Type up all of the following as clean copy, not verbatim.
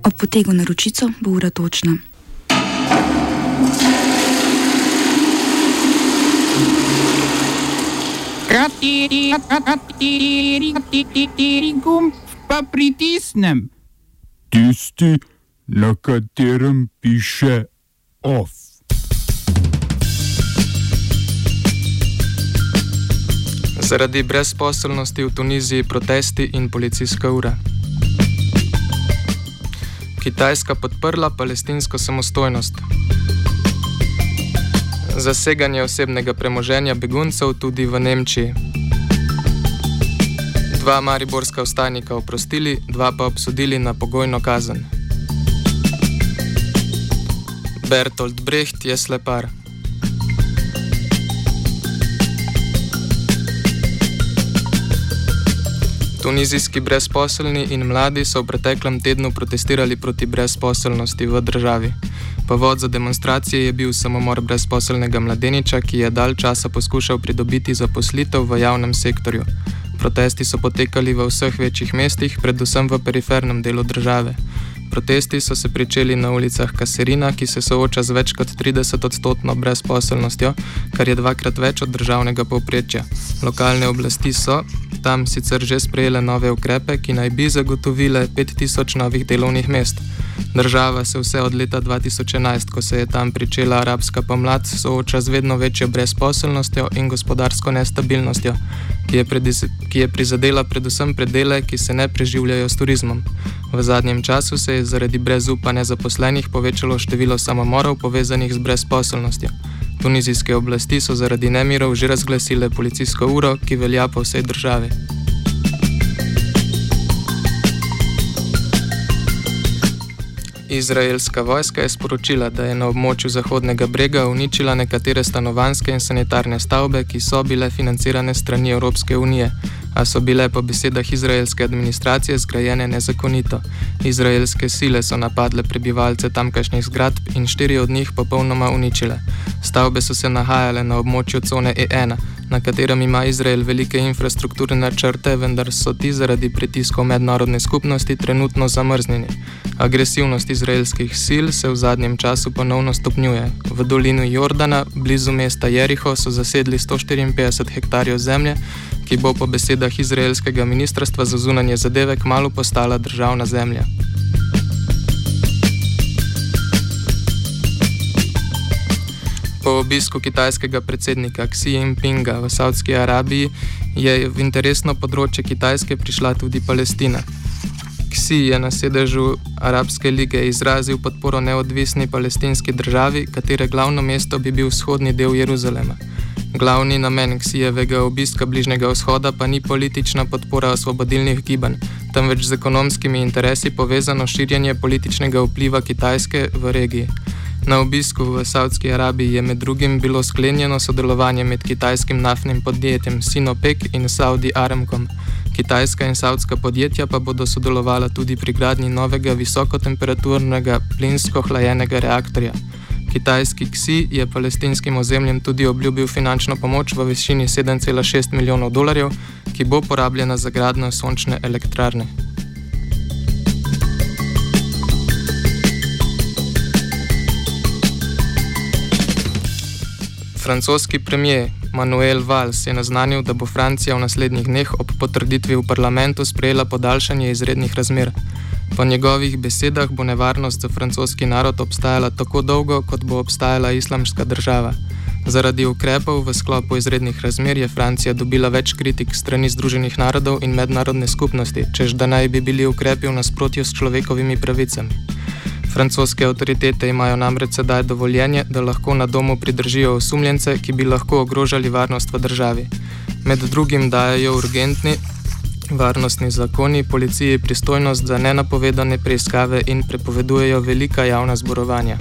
Ob potegu na ročico bo ura točna. Kateri gumb pa pritisnem? Tisti, na katerem piše OFF. Zaradi brezposelnosti v Tuniziji protesti in policijska ura. Kitajska podprla palestinsko samostojnost. Zaseganje osebnega premoženja beguncev tudi v Nemčiji. 2 mariborska vstajnika oprostili, 2 pa obsodili na pogojno kazen. Bertolt Brecht je slepar. Tunizijski brezposelni in mladi so v preteklem tednu protestirali proti brezposelnosti v državi. Povod za demonstracije je bil samomor brezposelnega mladeniča, ki je dalj časa poskušal pridobiti zaposlitev v javnem sektorju. Protesti so potekali v vseh večjih mestih, predvsem v perifernem delu države. Protesti so se pričeli na ulicah Kasserina, ki se sooča z več kot 30% brezposelnostjo, kar je 2-krat več od državnega povprečja. Lokalne oblasti so tam sicer že sprejele nove ukrepe, ki naj bi zagotovile 5000 novih delovnih mest. Država se vse od leta 2011, ko se je tam pričela arabska pomlad, sooča z vedno večjo brezposelnostjo in gospodarsko nestabilnostjo, ki je prizadela predvsem predele, ki se ne preživljajo s turizmom. V zadnjem času se je zaradi brezupa nezaposlenih povečalo število samomorov povezanih z brezposelnostjo. Tunizijske oblasti so zaradi nemirov že razglasile policijsko uro, ki velja po vsej državi. Izraelska vojska je sporočila, da je na območju Zahodnega brega uničila nekatere stanovanjske in sanitarne stavbe, ki so bile financirane strani Evropske unije, a so bile po besedah izraelske administracije zgrajene nezakonito. Izraelske sile so napadle prebivalce tamkajšnjih zgradb in 4 od njih popolnoma uničile. Stavbe so se nahajale na območju cone E1, na katerem ima Izrael velike infrastrukturne načrte, vendar so ti zaradi pritiskov mednarodne skupnosti trenutno zamrznjeni. Agresivnost izraelskih sil se v zadnjem času ponovno stopnjuje. V dolini Jordana, blizu mesta Jeriho, so zasedli 154 hektarjev zemlje, ki bo po besedah izraelskega ministrstva za zunanje zadeve kmalu postala državna zemlja. Po obisku kitajskega predsednika Xi Jinpinga v Saudski Arabiji je v interesno področje Kitajske prišla tudi Palestina. Xi je na sedežu Arabske lige izrazil podporo neodvisni palestinski državi, katere glavno mesto bi bil vzhodni del Jeruzalema. Glavni namen Xijevega obiska Bližnjega vzhoda pa ni politična podpora osvobodilnih gibanj, temveč z ekonomskimi interesi povezano širjenje političnega vpliva Kitajske v regiji. Na obisku v Saudski Arabiji je med drugim bilo sklenjeno sodelovanje med kitajskim naftnim podjetjem Sinopec in Saudi Aramcom. Kitajska in saudska podjetja pa bodo sodelovala tudi pri gradnji novega visokotemperaturnega plinsko-hlajenega reaktorja. Kitajski Xi je palestinskim ozemljem tudi obljubil finančno pomoč v višini $7,6 milijonov, ki bo porabljena za gradnjo sončne elektrarne. Francoski premier Manuel Valls je naznanil, da bo Francija v naslednjih dneh ob potrditvi v parlamentu sprejela podaljšanje izrednih razmer. Po njegovih besedah bo nevarnost za francoski narod obstajala tako dolgo, kot bo obstajala islamska država. Zaradi ukrepov v sklopu izrednih razmer je Francija dobila več kritik strani Združenih narodov in mednarodne skupnosti, čež da naj bi bili ukrepi v nasprotju s človekovimi pravicami. Francoske avtoritete imajo namreč sedaj dovoljenje, da lahko na domu pridržijo osumljence, ki bi lahko ogrožali varnost v državi. Med drugim dajejo urgentni varnostni zakoni policiji pristojnost za nenapovedane preiskave in prepovedujejo velika javna zborovanja.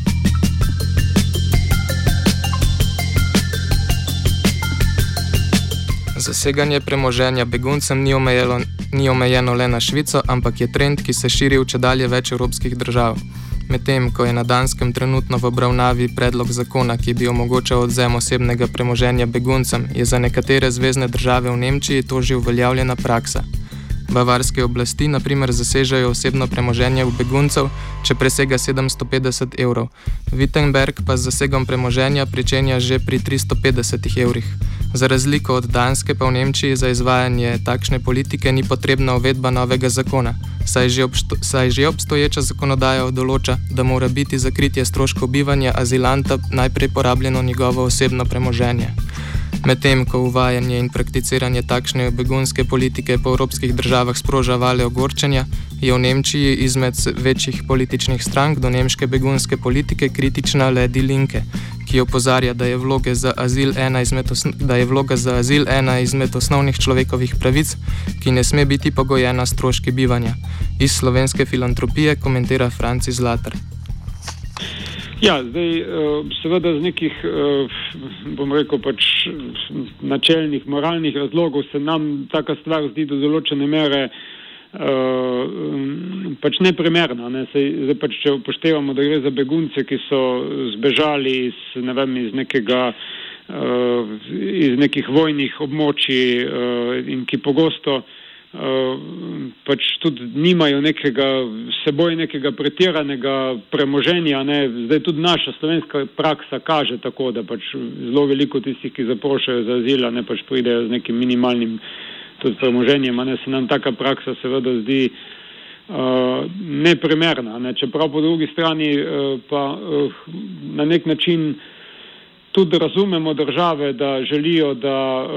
Zaseganje premoženja beguncem ni omejeno le na Švico, ampak je trend, ki se širi v čedalje več evropskih držav. Medtem ko je na Danskem trenutno v obravnavi predlog zakona, ki bi omogočal odvzem osebnega premoženja beguncem, je za nekatere zvezne države v Nemčiji to že uveljavljena praksa. Bavarske oblasti na primer zasežejo osebno premoženje v beguncev, če presega 750 evrov. Wittenberg pa z zasegom premoženja pričenja že pri 350 evrih. Za razliko od Danske pa v Nemčiji za izvajanje takšne politike ni potrebna uvedba novega zakona, saj že obstoječa zakonodaja določa, da mora biti za kritje stroškov bivanja azilanta najprej porabljeno njegovo osebno premoženje. Medtem ko uvajanje in prakticiranje takšne begunske politike po evropskih državah sproža vale ogorčenja, je v Nemčiji izmed večjih političnih strank do nemške begunske politike kritična le Die Linke, ki opozarja, da je vloga za azil ena izmed osnovnih človekovih pravic, ki ne sme biti pogojena s stroški bivanja. Iz slovenske filantropije komentira Franci Zlatar. Ja, zdaj seveda z nekih, bom rekel, načelnih, moralnih razlogov se nam taka stvar zdi do določene mere neprimerna. Ne? Zdaj če upoštevamo, da gre za begunce, ki so zbežali iz nekih vojnih območij in ki pogosto tudi nimajo seboj nekega pretiranega premoženja, ne. Zdaj tudi naša slovenska praksa kaže tako, da zelo veliko tistih, ki zaprošajo za azil, ne pridejo z nekim minimalnim tudi premoženjem, ne. Se nam taka praksa seveda zdi neprimerna, ne. Čeprav po drugi strani pa na nek način tudi razumemo države, da želijo, da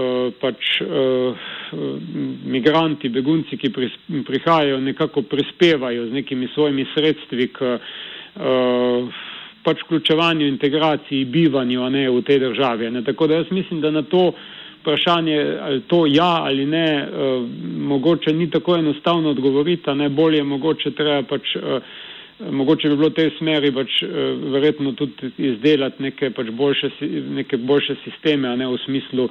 migranti, begunci, ki prihajajo, nekako prispevajo z nekimi svojimi sredstvi k vključevanju, integraciji, bivanju, ne, v tej državi. Ne. Tako da jaz mislim, da na to vprašanje, ali to ja ali ne, mogoče ni tako enostavno odgovoriti, ne, bolje mogoče treba mogoče bi bilo v tej smeri verjetno tudi izdelati neke boljše sisteme, a ne v smislu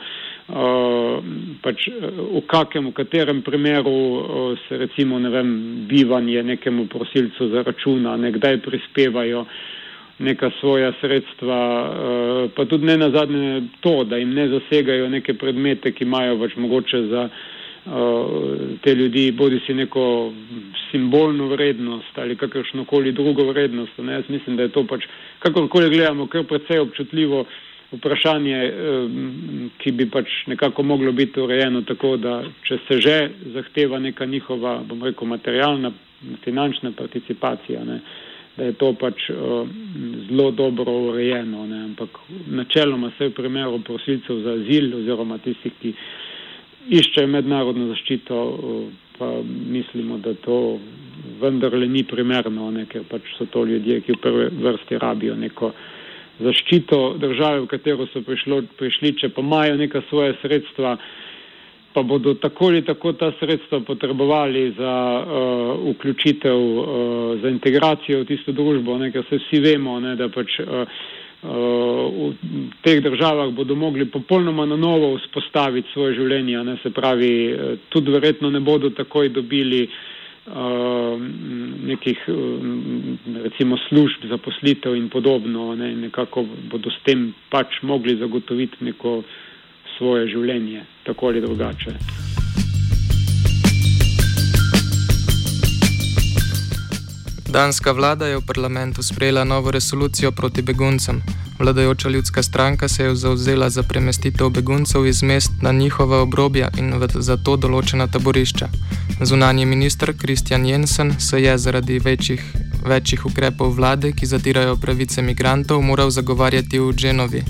v katerem primeru se recimo, ne vem, bivanje nekemu prosilcu za računa, nekdaj prispevajo neka svoja sredstva, pa tudi ne nazadnje to, da jim ne zasegajo neke predmete, ki imajo mogoče za te ljudi bodi si neko simbolno vrednost ali kakršnokoli drugo vrednost. Ne? Jaz mislim, da je to kakorkoli gledamo, kar precej občutljivo vprašanje, ki bi nekako moglo biti urejeno tako, da če se že zahteva neka njihova, bom rekel, materialna, finančna participacija, ne? Da je to zelo dobro urejeno, ne? Ampak načeloma se v primeru prosilcev za azil oziroma tistih, ki iščejo mednarodno zaščito, pa mislimo, da to vendarle ni primerno, ne, ker so to ljudje, ki v prvi vrsti rabijo neko zaščito države, v katero so prišli, če pa imajo neka svoja sredstva, pa bodo tako ali tako ta sredstva potrebovali za vključitev, za integracijo v tisto družbo, ne, ker se vsi vemo, ne, da v teh državah bodo mogli popolnoma na novo vzpostaviti svoje življenje, ne, se pravi, tudi verjetno ne bodo takoj dobili nekih recimo služb, zaposlitev in podobno, ne, nekako bodo s tem mogli zagotoviti neko svoje življenje, tako ali drugače. Danska vlada je v parlamentu sprejela novo resolucijo proti beguncem. Vladajoča ljudska stranka se je zavzela za premestitev beguncev iz mest na njihova obrobja in za to določena taborišča. Zunanji minister Kristian Jensen se je zaradi večjih ukrepov vlade, ki zatirajo pravice migrantov, moral zagovarjati v Genovi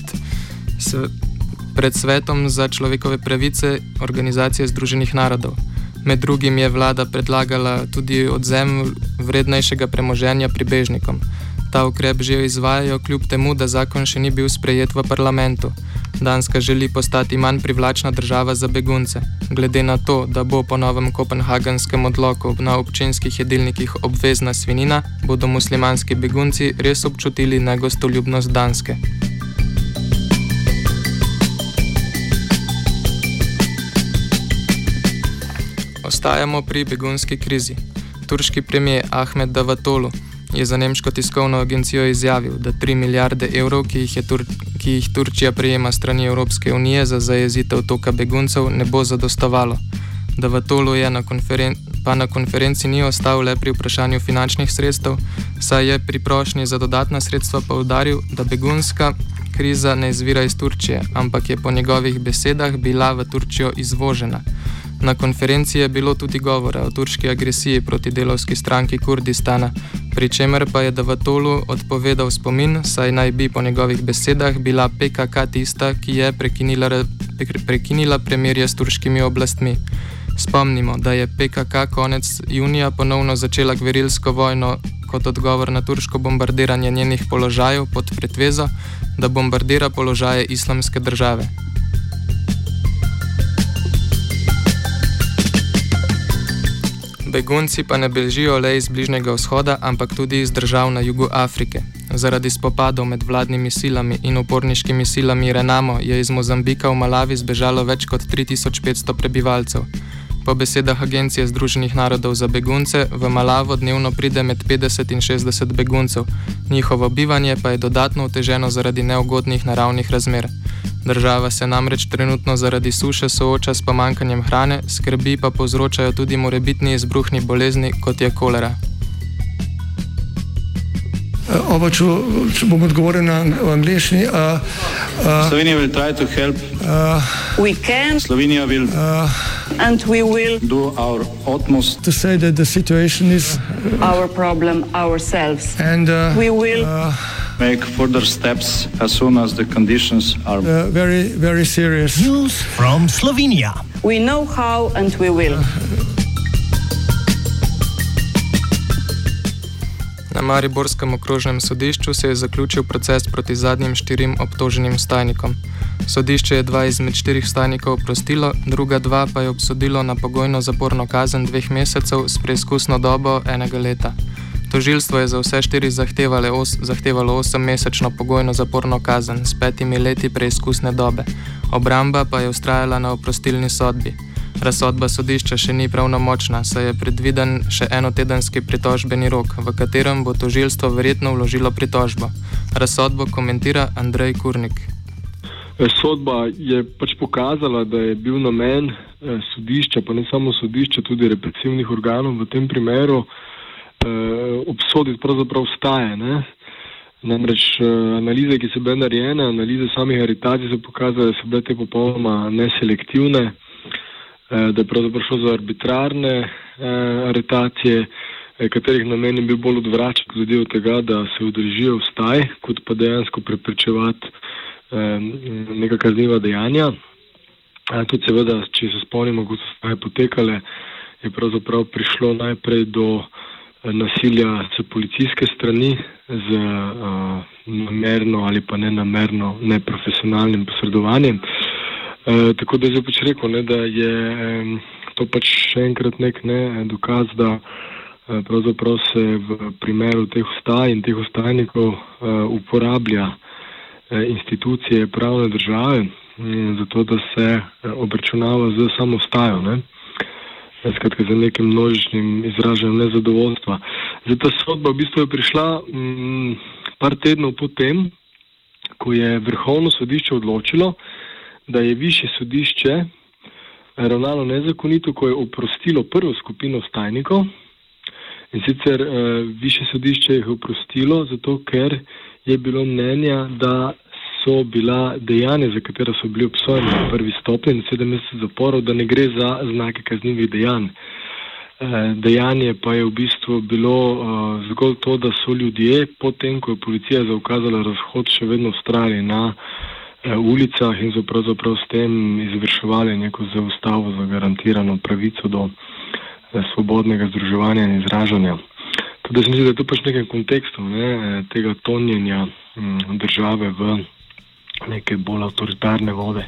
pred Svetom za človekove pravice Organizacije združenih narodov. Med drugim je vlada predlagala tudi odvzem vrednejšega premoženja pribežnikom. Ta ukrep že izvajajo, kljub temu, da zakon še ni bil sprejet v parlamentu. Danska želi postati manj privlačna država za begunce. Glede na to, da bo po novem kopenhagenskem odloku na občinskih jedilnikih obvezna svinjina, bodo muslimanski begunci res občutili negostoljubnost Danske. Ostajamo pri begunski krizi. Turški premijer Ahmed Davutoglu je za nemško tiskovno agencijo izjavil, da 3 milijarde evrov, ki jih Turčija prejema strani Evropske unije za zajezitev toka beguncev, ne bo zadostovalo. Davatolu je pa na konferenci ni ostal le pri vprašanju finančnih sredstev, saj je pri prošnji za dodatna sredstva poudaril, da begunska kriza ne izvira iz Turčije, ampak je po njegovih besedah bila v Turčijo izvožena. Na konferenci je bilo tudi govora o turški agresiji proti delavski stranki Kurdistana, pri čemer pa je Davatolu odpovedal spomin, saj naj bi po njegovih besedah bila PKK tista, ki je prekinila premirje s turškimi oblastmi. Spomnimo, da je PKK konec junija ponovno začela gverilsko vojno kot odgovor na turško bombardiranje njenih položajev pod pretvezo, da bombardira položaje Islamske države. Begunci pa ne bežijo le iz Bližnjega vzhoda, ampak tudi iz držav na jugu Afrike. Zaradi spopadov med vladnimi silami in uporniškimi silami Renamo je iz Mozambika v Malavi zbežalo več kot 3500 prebivalcev. Po besedah Agencije Združenih narodov za begunce, v Malavo dnevno pride med 50 in 60 beguncev, njihovo bivanje pa je dodatno oteženo zaradi neugodnih naravnih razmer. Država se namreč trenutno zaradi suše sooča s pomanjkanjem hrane, skrbi pa povzročajo tudi morebitni izbruhni bolezni, kot je kolera. Če bom odgovoril na angliški. Slovenija will try to help. We can. Slovenija will. And we will do our utmost to say that the situation is our problem ourselves. And we will make further steps as soon as the conditions are very, very serious. News from Slovenia. We know how and we will. Na Mariborskem okrožnem sodišču se je zaključil proces proti zadnjim 4 obtoženim vstajnikom. Sodišče je 2 izmed 4 vstajnikov oprostilo, druga 2 pa je obsodilo na pogojno zaporno kazen 2 mesecev s preizkusno dobo 1 leta. Tožilstvo je za vse 4 zahtevalo 8-mesečno pogojno zaporno kazen s 5 leti preizkusne dobe. Obramba pa je vztrajala na oprostilni sodbi. Razsodba sodišča še ni pravnomočna, saj je predviden še enotedenski pritožbeni rok, v katerem bo tožilstvo verjetno vložilo pritožbo. Razsodbo komentira Andrej Kurnik. Sodba je pač pokazala, da je bil namen sodišča, pa ne samo sodišča, tudi represivnih organov v tem primeru obsoditi pravzaprav vstaje. Namreč analize, ki so bile narejene, analize samih aretacij so pokazale, da so bile te popolnoma neselektivne, da je pravzaprav šlo za arbitrarne aretacije, katerih namen je bil bolj odvračati ljudi od tega, da se udeležijo vstaj, kot pa dejansko preprečevati neka kazniva dejanja. Tudi seveda, če se spomnimo, kot so vstaje potekale, je pravzaprav prišlo najprej do nasilja s policijske strani z namerno ali pa nenamerno neprofesionalnim posredovanjem. Tako da je zdaj pač rekel, da je to pač še enkrat nek dokaz, da pravzaprav se v primeru teh vstaj in teh vstajnikov uporablja institucije pravne države, zato da se obračunava z samo vstajo, skratka za nekim množičnim izražanjem nezadovoljstva. Zdaj ta sodba v bistvu je prišla par tednov potem, ko je Vrhovno sodišče odločilo, da je višje sodišče ravnalo nezakonito, ko je oprostilo prvo skupino vstajnikov, in sicer višje sodišče jih je oprostilo, zato ker je bilo mnenja, da so bila dejanja, za katera so bili obsojeni na prvi stopnji in 7 mesecev zaporov, da ne gre za znake kaznivih dejanj. Dejanje pa je v bistvu bilo zgolj to, da so ljudje, potem ko je policija zaukazala razhod, še vedno vztrajali na ulicah in so pravzaprav s tem izvrševali neko za ustavo zagarantirano pravico do svobodnega združevanja in izražanja. Tudi mislim, da je to pač v nekem kontekstu tega tonjenja države v neke bolj avtoritarne vode.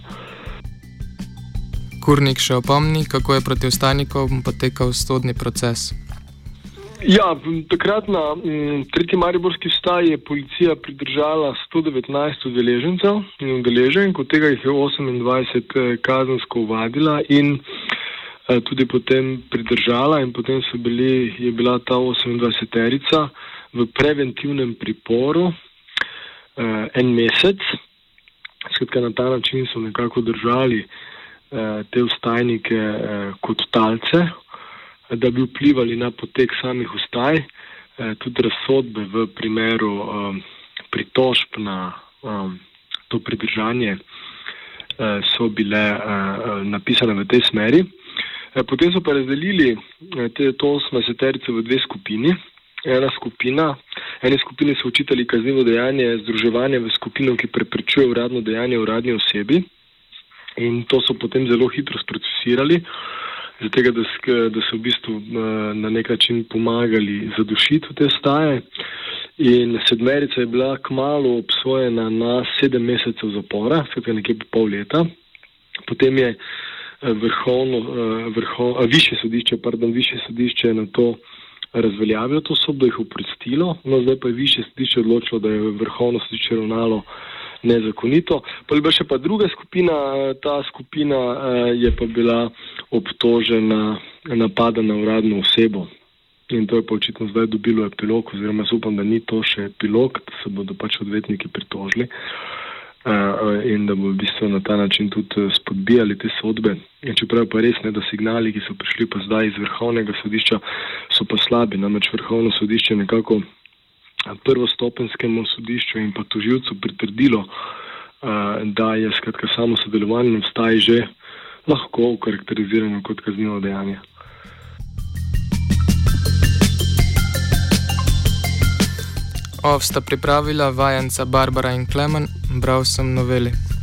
Kurnik še opomni, kako je proti vstajnikom potekal sodni proces. Ja, takrat na 3. mariborski vstaj je policija pridržala 119 udeležencev in udeleženk, od tega jih je 28 kazensko ovadila in tudi potem pridržala, in potem je bila ta 28-terica v preventivnem priporu 1 mesec. Skratka, na ta način so nekako držali te vstajnike kot talce, da bi vplivali na potek samih vstaj. Tudi razsodbe v primeru pritožb na to pridržanje so bile napisane v tej smeri. Potem so pa razdelili to 80-terico v dve skupini. Eni skupini so očitali kaznivo dejanje združevanja v skupino, ki preprečuje uradno dejanje uradni osebi, in to so potem zelo hitro sprocesirali, zato da so v bistvu na nek način pomagali zadušiti te staje. In 7 je bila kmalu obsojena na 7 mesecev zapora, skratka nekje pol leta. Potem je Višje sodišče na to razveljavilo to sodbo, jih oprostilo, no zdaj pa je Višje sodišče odločilo, da je Vrhovno sodišče ravnalo nezakonito. Pa je bila še pa druga skupina, ta skupina je pa bila obtožena napada na uradno osebo. In to je pa očitno zdaj dobilo epilog, oziroma upam, da ni to še epilog, da se bodo pač odvetniki pritožili in da bo v bistvu na ta način tudi spodbijali te sodbe. Čeprav pa res ne, da signali, ki so prišli pa zdaj iz Vrhovnega sodišča, so pa slabi. Namreč Vrhovno sodišče nekako prvostopenjskemu sodišču in pa tožilcu pritrdilo, da je skratka samo sodelovanje v vstaji že lahko okarakterizirano kot kaznivo dejanje. Sta pripravila vajenca Barbara in Klemen, bral sem noveli.